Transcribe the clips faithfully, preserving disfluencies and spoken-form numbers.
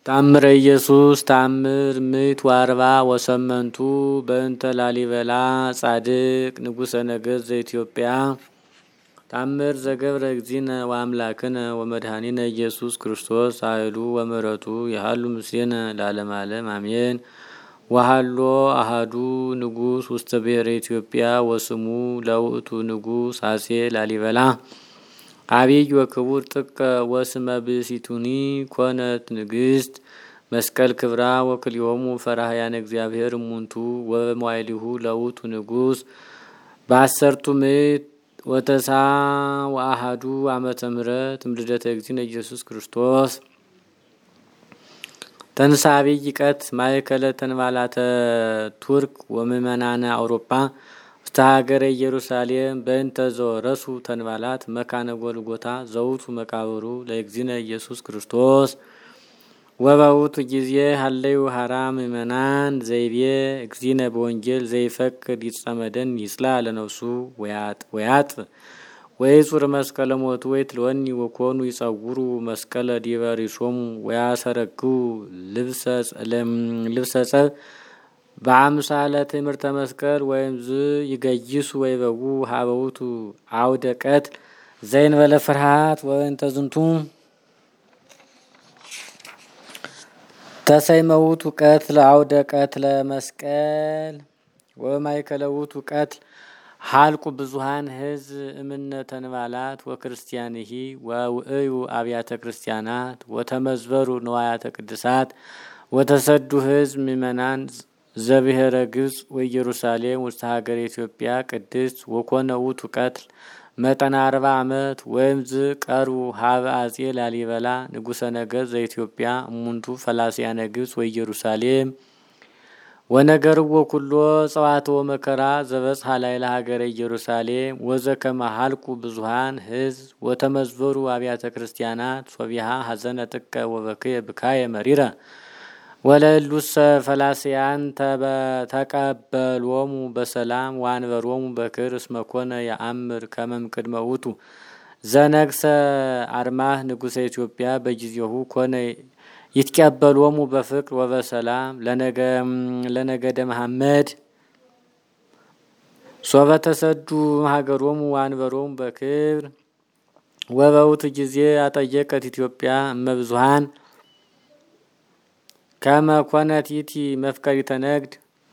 ታምረ ኢየሱስ ታምር ምት ዋርባ ወሰመንቱ በእንተ ላሊበላ ጻድቅ ንጉሠ ነገሥት ዘኢትዮጵያ ታምር ዘገብረ እግዚእነ ወአምላክነ ወመድኃኒነ ኢየሱስ ክርስቶስ ኃይሉ ወምሕረቱ ይሃሉ ምስሌነ ለዓለመ ዓለም አሜን። ወሃሎ አሃዱ ንጉሥ ውስተ ብሔረ ኢትዮጵያ ወስሙ ለውእቱ ንጉሥ አጼ ላሊበላ አብይ ወክቡር ጥቀ ወስመ ብእሲቱኒ ኮነት ንግሥት መስቀል ክብራ ወክልዮሙ ፈራህያነ እግዚአብሔር እሙንቱ ወበመዋዕሊሁ ለውእቱ ንጉሥ በአሰርቱ ምዕት ወተሳ ወአሃዱ ዓመተ ምሕረት እምልደተ እግዚእነ ኢየሱስ ክርስቶስ ተንሳ አብይ ቀት ማእከለ ተንባላተ ቱርክ ወምእመናነ አውሮፓ ሀገረ ኢየሩሳሌም በእንተ ዘወረሱ ተንባላት መካነ ጎልጎታ ዘውቱ መቃብሩ ለእግዚእነ ኢየሱስ ክርስቶስ ወበውቱ ጊዜ ሀለዩ ሀራ ምእመናን ዘይቤ እግዚእነ በወንጌል ዘይፈቅድ ይጸመደን ይጽላ ለነፍሱ ወያጥ ወያጥ ወይጹር መስቀለ ሞቱ ወይትልወኒ ወኮኑ ይጸውሩ መስቀለ ዲበ ሪሶሙ ወያሰረግው ልብሰ ልብሰ ጸብ በአምሳለ ትምህርተ መስቀል ወይም ዝ ይገይሱ ወይበው ሀበውቱ አውደ ቀትል ዘይንበለ ፍርሃት ወእንተ ዝንቱ ተሰይመውቱ ቀትል አውደ ቀትለ መስቀል ወማእከለ ውእቱ ቀትል ሀልቁ ብዙሃን ሕዝብ እምነ ተንባላት ወክርስቲያንሂ ወውእዩ አብያተ ክርስቲያናት ወተመዝበሩ ንዋያተ ቅድሳት ወተሰዱ ሕዝብ ምእመናን ዘብሔረ ግብጽ ወኢየሩሳሌም ውስተ ሀገረ ኢትዮጵያ ቅድስት ወኮነ ውእቱ ቀትል መጠነ አርባ ዓመት ወይም ዝ ቀርቡ ሀበ አጼ ላሊበላ ንጉሠ ነገሥት ዘኢትዮጵያ እሙንቱ ፈላስያነ ግብጽ ወኢየሩሳሌም ወነገርዎ ኩሎ ጸዋትወ መከራ ዘበጽሐ ላዕለ ሀገረ ኢየሩሳሌም ወዘከመ ሀልቁ ብዙሃን ሕዝብ ወተመዝበሩ አብያተ ክርስቲያናት ሶቢሃ ሀዘነ ጥቀ ወበክየ ብካየ መሪረ ወለሉሰ ፈላስያን ተቀበሎሙ በሰላም ዋንበሮሙ በክር እስመ ኮነ የአምር ከመም ቅድመ ውእቱ ዘነግሰ አርማህ ንጉሠ ኢትዮጵያ በጊዜሁ ኮነ ይትቀበሎሙ በፍቅር ወበሰላም ለነገ ለነገደ መሐመድ ሶበ ተሰዱ ሀገሮሙ ዋንበሮሙ በክብር ወበውቱ ጊዜ አጠየቀት ኢትዮጵያ እመብዙሃን ከመ ኮነት ይእቲ መፍቀሪተ ነግድ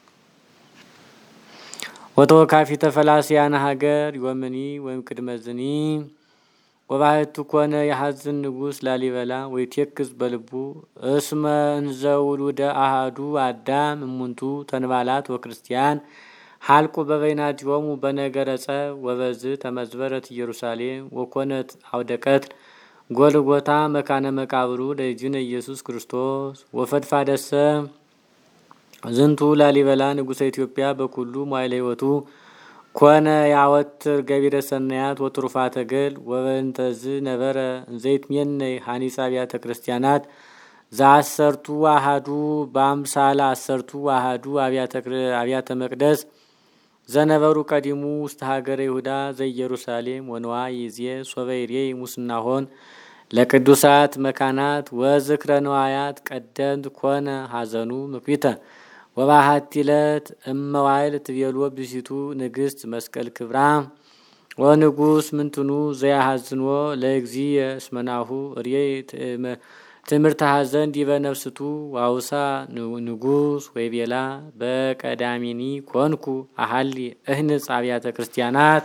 ወተወካፊተ ፈላስያነ ሀገር ዮምኒ ወይም ቅድመ ዝኒ ወባሕቱ ኮነ የሐዝን ንጉሥ ላሊበላ ወይቴክዝ በልቡ እስመ እንዘ ውሉደ አሃዱ አዳም እሙንቱ ተንባላት ወክርስቲያን ሀልቁ በበይናቲሆሙ በነገረ ጸብ ወበዝ ተመዝበረት ኢየሩሳሌም ወኮነት አውደ ቀትል ጎልጎታ መካነ መቃብሩ ለእግዚእነ ኢየሱስ ክርስቶስ ወፈድፋደሰ ዝንቱ ላሊበላ ንጉሠ ኢትዮጵያ በኩሉ መዋዕለ ሕይወቱ ኮነ ያወትር ገቢረ ሰናያት ወትሩፋተ ገል ወበእንተዝ ነበረ ዘይትሜነይ ሀኒጸ አብያተ ክርስቲያናት ዘአሰርቱ አሃዱ በአምሳለ አሰርቱ አሃዱ አብያተ መቅደስ ዘነበሩ ቀዲሙ ውስተ ሀገረ ይሁዳ ዘኢየሩሳሌም ወንዋይ ይዜ ሶበ ይሬይ ሙስናሆን ለቅዱሳት መካናት ወዝክረ ንዋያት ቀደምት ኮነ ሀዘኑ ምክቢተ ወባሃቲ ዕለት እመዋይል ትቤልዎ ብእሲቱ ንግሥት መስቀል ክብራ ወንጉሥ ምንትኑ ዘያሐዝንዎ ለእግዚእየ እስመናሁ ርየይ ትምህርተ ሀዘን ዲበ ነፍስቱ ዋውሳ ንጉሥ ወይቤላ በቀዳሚኒ ኮንኩ አሃሊ እህንጽ አብያተ ክርስቲያናት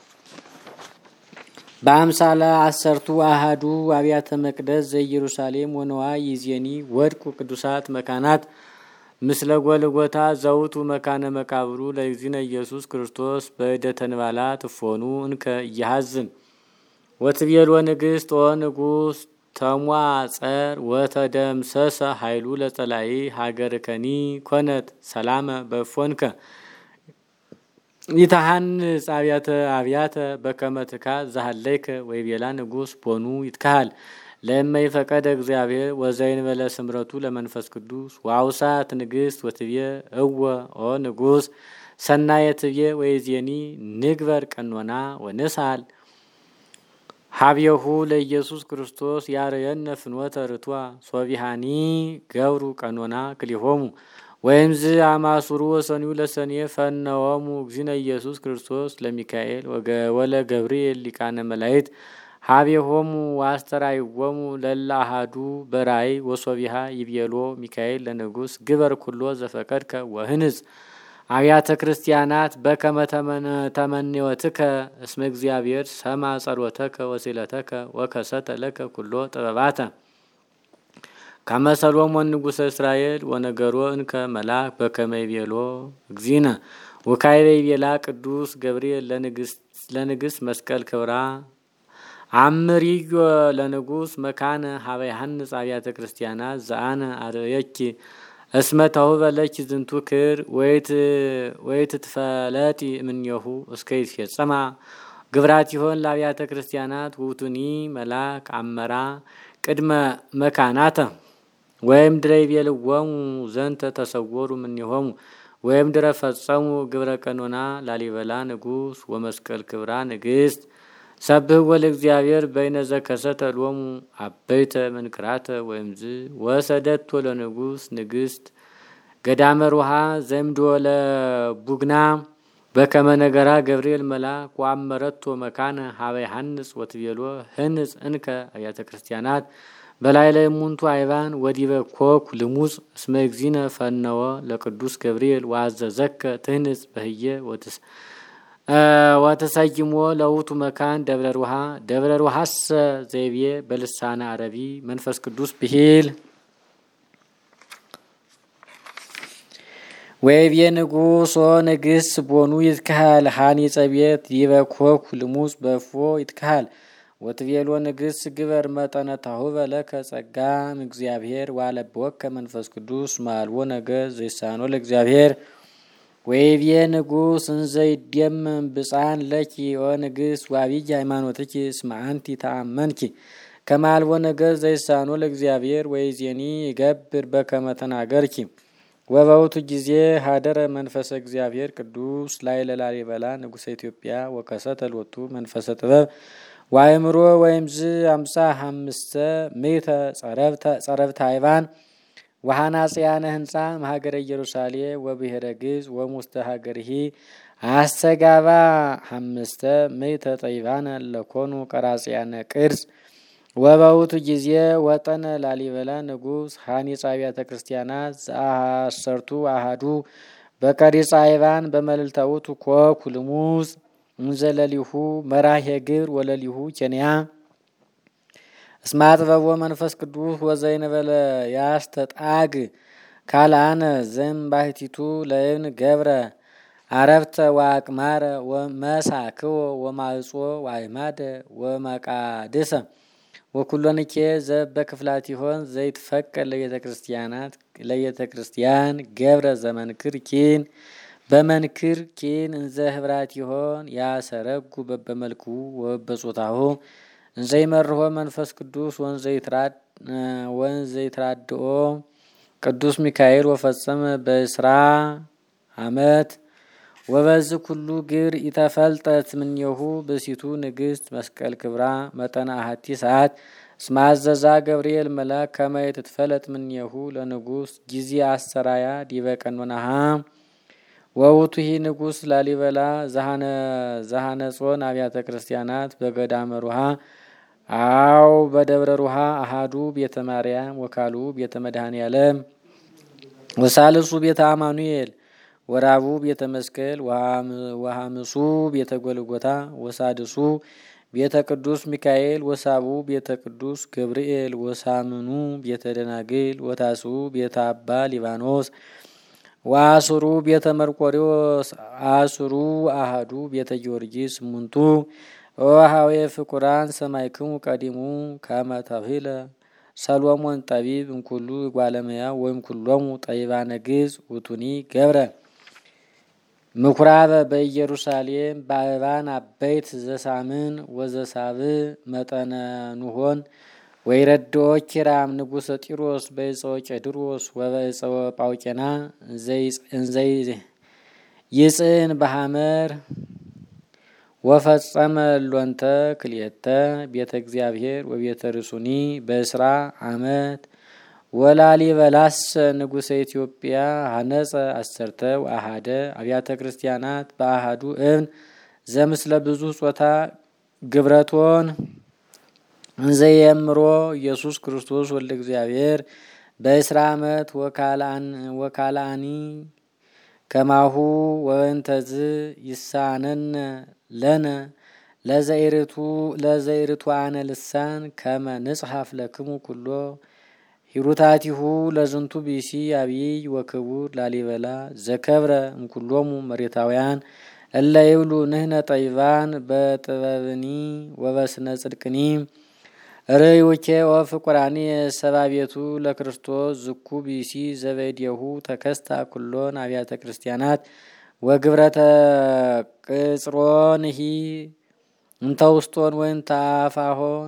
በአምሳለ አሰርቱ አሃዱ አብያተ መቅደስ ዘኢየሩሳሌም ወንዋይ ይዜኒ ወድቁ ቅዱሳት መካናት ምስለ ጎልጎታ ዘውቱ መካነ መቃብሩ ለእግዚእነ ኢየሱስ ክርስቶስ በእደ ተንባላት እፎኑ እንከ እያሐዝን ወትቤልዎ ንግሥት ኦ ንጉሥ ተሟጸር ወተደምሰሰ ኃይሉ ለጸላይ ሀገርከኒ ኮነት ሰላመ በፎንከ ይታሃንጽ አብያተ አብያተ በከመ ትካዝ ዘሃለይከ ወይቤላ ንጉሥ ቦኑ ይትካሃል ለእመ ይፈቀደ እግዚአብሔር ወዘይንበለ ስምረቱ ለመንፈስ ቅዱስ ወአውሳት ንግሥት ወትቤ እወ ኦ ንጉሥ ሰናየ ትቤ ወይዜኒ ንግበር ቀኖና ወንሳል ሀብየሁ ለኢየሱስ ክርስቶስ ያረየነ ፍኖተ ርቷ ሶቢሃኒ ገብሩ ቀኖና ክሊሆሙ ወይምዝ አማሱሩ ወሰኒው ለሰኔ ፈነወሙ እግዚእነ ኢየሱስ ክርስቶስ ለሚካኤል ወለ ገብርኤል ሊቃነ መላእክት ሀብየሆሙ ዋስተራይዎሙ ለላሃዱ በራይ ወሶቢሃ ይብየሎ ሚካኤል ለንጉስ ግበር ኩሎ ዘፈቀድከ ወህንጽ አብያተ ክርስቲያናት በከመ ተመንዮትከ እስመ እግዚአብሔር ሰማ ጸሎተከ ወሲለተከ ወከሰተ ለከ ኩሎ ጥበባተ ከመ ሰሎሞን ንጉሠ እስራኤል ወነገሮ እንከ መልአክ በከመ ይቤሎ እግዚእነ ወካዕበ ይቤላ ቅዱስ ገብርኤል ለንግሥት መስቀል ክብራ አምሪዮ ለንጉስ መካነ ሀበ ይሐንጽ አብያተ ክርስቲያናት ዘአነ አርየኪ እስመ ተውበ ለኪ ዝንቱ ክር ወይት ትፈለጢ እምኔሁ እስከ ይትፌጸማ ግብራት ይሆን ለአብያተ ክርስቲያናት ውቱኒ መልአክ አመራ ቅድመ መካናተ ወይም ድረ ይቤልዎሙ ዘንተ ተሰወሩ እምኔሆሙ ወይም ድረ ፈጸሙ ግብረ ቀኖና ላሊበላ ንጉስ ወመስቀል ክብራ ንግሥት ሰብህ ወለእግዚአብሔር በይነ ዘከሰተ ሎሙ አበይተ መንክራተ ወይምዝ ወሰደቶ ለንጉስ ንግሥት ገዳመ ሩሃ ዘምዶ ለቡግና በከመ ነገራ ገብርኤል መልአክ ወአመረቶ መካነ ሀበ ይሐንጽ ወትቤሎ ህንጽ እንከ አብያተ ክርስቲያናት በላይ ላይ ሙንቱ አይባን ወዲበ ኮኩ ልሙጽ እስመ እግዚእነ ፈነወ ለቅዱስ ገብርኤል ወአዘዘከ ትህንጽ በህየ ወትስ ወተሰይሞ ለውቱ መካን ደብረ ሩሃ ደብረ ሩሃስ ዘይቤ በልሳነ አረቢ መንፈስ ቅዱስ ብሂል ወይቤ ንጉስ ወንግሥት ቦኑ ይትካል ሃኒጸ ቤት ይበኮኩ ልሙጽ በፎ ይትካል ወትቤሎ ንግሥት ግበር መጠነ ታሁበ ለከ ጸጋም እግዚአብሔር ዋለበወከ መንፈስ ቅዱስ ማልዎ ነገር ዘይሳኖ ለእግዚአብሔር ወይቤ ንጉስ እንዘይደም ብፃን ለኪ ወንግሥት ዋቢይ ሃይማኖትኪ እስመ አንቲ ተአመንኪ ከማልቦ ነገር ዘይሳኖ ለእግዚአብሔር ወይዜኒ ይገብር በከመ ተናገርኪ ወበውቱ ጊዜ ሀደረ መንፈሰ እግዚአብሔር ቅዱስ ላዕለ ላሊበላ ንጉሠ ኢትዮጵያ ወከሰተ ሎቱ መንፈሰ ጥበብ ዋይምሮ ወይምዝ አምሳ አምስተ ምዕተ ጸረብተ አይባን ወሐናጽያነ ህንጻ ማሀገረ ኢየሩሳሌም ወብሔረ ግዕዝ ወሙስተ ሀገርሂ አስተጋባ አምስተ ምዕተ ጠይባነ ለኮኑ ቀራጽያነ ቅርጽ ወበውቱ ጊዜ ወጠነ ላሊበላ ንጉስ ሐኒጸ አብያተ ክርስቲያናት ዘአሰርቱ አሃዱ በቀሪጸ አይባን በመልዕልተ ኮኩ ልሙጽ እንዘለሊሁ መራሄ ግብር ወለሊሁ ኬንያ እስመ አጥበቦ መንፈስ ቅዱስ ወዘይነበለ ያስተጣግ ካልአነ ዘእምባሕቲቱ ለእብን ገብረ አረብተ ወአቅማረ ወመሳክዎ ወማዕጾ ወአዕማደ ወመቃድሰ ወኩሎንኬ ዘበክፍላት ይሆን ዘይትፈቀድ ለቤተ ክርስቲያናት ለቤተ ክርስቲያን ገብረ ዘመንክር ኪን በመንክር ኪን እንዘ ህብራት ይሆን ያሰረጉ በበመልኩ ወበጾታሁ እንዘይመርሆ መንፈስ ቅዱስ ወንዘይትራድኦ ቅዱስ ሚካኤል ወፈጸመ በስራ አመት ወበዝ ኩሉ ግር ኢተፈልጠት ምንየሁ በሲቱ ንግሥት መስቀል ክብራ መጠና አሐቲ ሰዓት ስማዘዛ ገብርኤል መልአክ ከመ ትትፈለጥ ምንየሁ ለንጉስ ጊዜ አሰራያ ዲበ ቀኖናሃ ወውቱ ሂ ንጉስ ላሊበላ ዘሃነ ዘሃነጾን አብያተ ክርስቲያናት በገዳመ ሩሃ አው በደብረ ሩሃ አሃዱ ቤተ ማርያም ወካሉ ቤተ መድኃኔ ዓለም ወሳልሱ ቤተ አማኑኤል ወራቡ ቤተ መስቀል ወሐምሱ ቤተ ጎልጎታ ወሳድሱ ቤተ ቅዱስ ሚካኤል ወሳቡ ቤተ ቅዱስ ገብርኤል ወሳምኑ ቤተ ደናግል ወታሱ ቤተ አባ ሊባኖስ ወአስሩ ቤተ መርቆሬዎስ አስሩ አሃዱ ቤተ ጊዮርጊስ ሙንቱ ወሃዌ ፍቁራን ሰማይክሙ ቀዲሙ ከመ ተብሂለ ሰሎሞን ጠቢብ እንኩሉ ጓለመያ ወይም ኩሎሙ ጠይባነ ግዕዝ ውቱኒ ገብረ ምኩራበ በኢየሩሳሌም በአበባን አበይት ዘሳምን ወዘሳብ መጠነ ኑሆን ወይረድኦ ኪራም ንጉሰ ጢሮስ በይጸወ ቄድሮስ ወበይጸወ ጳውቄና እንዘይ ይጽን በሐመር ወፈጸመ ሎንተ ክልኤተ ቤተ እግዚአብሔር ወቤተ ርሱኒ በእስራ አመት ወላሊበላስ ንጉሠ ኢትዮጵያ ሀነጸ አሰርተ ወአሃደ አብያተ ክርስቲያናት በአሃዱ እብን ዘምስለ ብዙ ጾታ ግብረቶን እንዘየምሮ ኢየሱስ ክርስቶስ ወልደ እግዚአብሔር በእስራ አመት ወካላኒ ከማሁ ወእንተዝ ይሳነን ለነ ለዘይርቱ ለዘይርቱ አነ ልሳን ከመ ንጽሐፍ ለክሙ ኩሎ ሂሩታቲሁ ለዝንቱ ቢሲ አብይ ወክቡር ላሊበላ ዘከብረ እምኩሎሙ መሬታውያን እለ ይብሉ ንህነ ጠይባን በጥበብኒ ወበስነ ጽድቅኒ ርዩኬ ወፍቁራኒ ሰባቤቱ ለክርስቶስ ዝኩ ቢሲ ዘበዴሁ ተከስታ ኩሎን አብያተ ክርስቲያናት ወግብረተ ቅጽሮንሂ እንተ ውስጦን ወይን ታፋሆን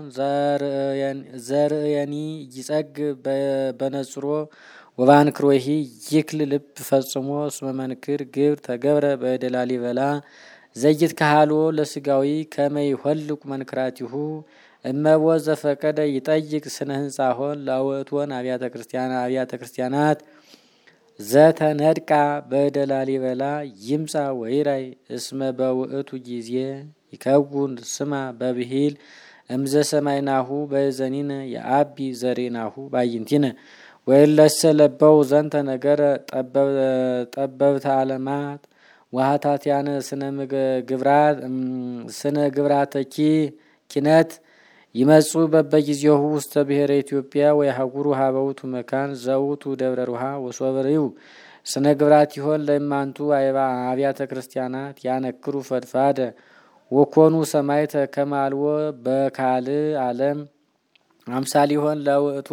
ዘርእየኒ ይጸግ በነጽሮ ወባንክሮሂ ይክል ልብ ፈጽሞ እስመ መንክር ግብር ተገብረ በእደ ላሊበላ ዘይት ካሃሎ ለስጋዊ ከመይ ሆልቁ መንክራቲሁ እመቦ ዘፈቀደ ይጠይቅ ስነ ህንጻሆን ላወቶን አብያተ ክርስቲያናት አብያተ ክርስቲያናት ዘተነድቃ በእደ ላሊበላ ይምጻ ወይራይ እስመ በውእቱ ጊዜ ይከውን ስማ በብሂል እምዘ ሰማይናሁ በዘኒነ የአቢ ዘሬናሁ ባይንቲነ ወይለሰ ለበው ዘንተ ነገር ጠበብተ ዓለማት ወሃታትያነ ስነ ግብራት ስነ ግብራተኪ ኪነት ይመጹ በበጊዜሁ ውስተ ብሔረ ኢትዮጵያ ወይሐጉሩ ሀበውቱ መካን ዘውቱ ደብረ ሩሃ ወሶበሪው ስነ ግብራት ይሆን ለማንቱ አብያተ ክርስቲያናት ያነክሩ ፈድፋደ ወኮኑ ሰማይተ ከማልወ በካል ዓለም አምሳል ይሆን ለውእቶ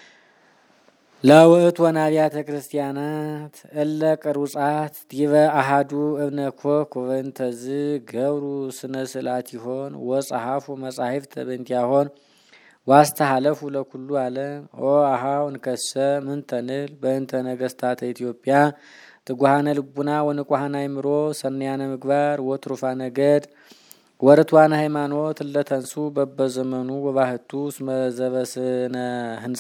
ለውእቶ አብያተ ክርስቲያናት እለ ቅሩጻት ዲበ አሃዱ እብነ ኮክ ወእንተዝ ገብሩ ስነ ስላት ይሆን ወጸሐፉ መጻሕፍተ በእንቲአሆን ዋስተሐለፉ ለኩሉ ዓለም ኦ አሃው እንከሰ ምንተንል በእንተ ነገስታተ ኢትዮጵያ ትጓሃነ ልቡና ወንቋሃና አይምሮ ሰናያነ ምግባር ወትሩፋ ነገድ ወርቷን ሃይማኖት ለተንሱ በበዘመኑ ወባህቱ እስመ ዘበስነ ህንጻ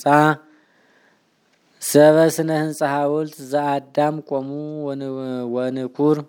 ሰበስነ ህንጻ ሐውልት ዘአዳም ቆሙ ወንኩር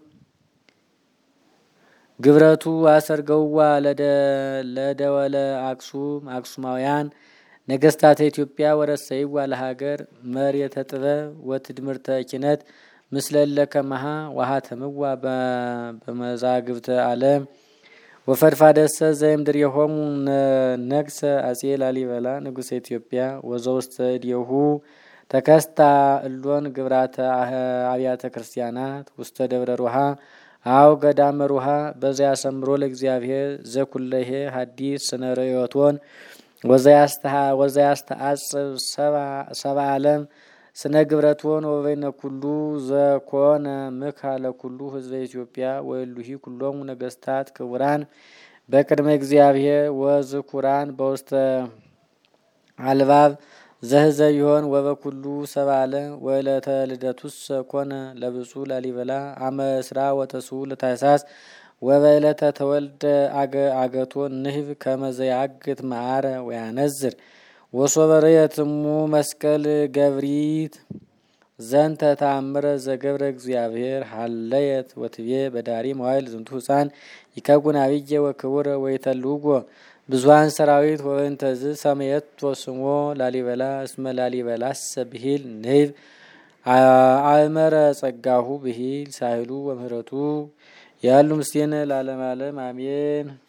ግብረቱ አሰርገውዋ ለደ ለደወለ አክሱም አክሱማውያን ነገስታተ ኢትዮጵያ ወረሰይዋ ለሀገር መሬተ ጥበብ ወትድምርተ ኪነት ምስለለ ከመሃ ወሃተምዋ በመዛግብተ ዓለም ወፈድፋደሰ ዘይምድር የሆሙ ነግሰ አጼ ላሊበላ ንጉሠ ኢትዮጵያ ወዘውስተ እዴሁ ተከስታ እሎን ግብራተ አብያተ ክርስቲያናት ውስተ ደብረ ሩሃ አው ገዳመ ሩሃ በዚያ ሰምሮ ለእግዚአብሔር ዘኩለሄ ሐዲስ ስነ ርዮቶን ወዘያስተሃ ወዘያስተአጽብ ሰባ ዓለም ስነ ግብረቶን ወበይነ ኩሉ ዘኮነ ምካለ ኩሉ ህዝበ ኢትዮጵያ ወይሉሂ ኩሎሙ ነገስታት ክቡራን በቅድመ እግዚአብሔር ወዝኩራን በውስተ አልባብ ዘህዘብ ይሆን ወበኩሉ ሰባ ዓለም ወለተ ልደቱስ ኮነ ለብፁ ላሊበላ አመ እስራ ወተሱ ለታሳስ ወበይለተ ተወልደ አገቶ ንህብ ከመዘያግት ማዕረ ወያነዝር ወሶበረየትሙ መስቀል ገብሪት ዘንተ ተአምረ ዘገብረ እግዚአብሔር ሀለየት ወትቤ በዳሪ መዋይል ዝንቱ ህፃን ይከጉን አብየ ወክቡረ ወይተልውጎ ብዙሃን ሰራዊት ወእንተዝ ሰመየት ወስሞ ላሊበላ እስመ ላሊበላስ ብሂል ንህብ አእመረ ጸጋሁ ብሂል ሳይሉ ወምህረቱ ያሉ ምስቴነ ለዓለም ዓለም አሜን።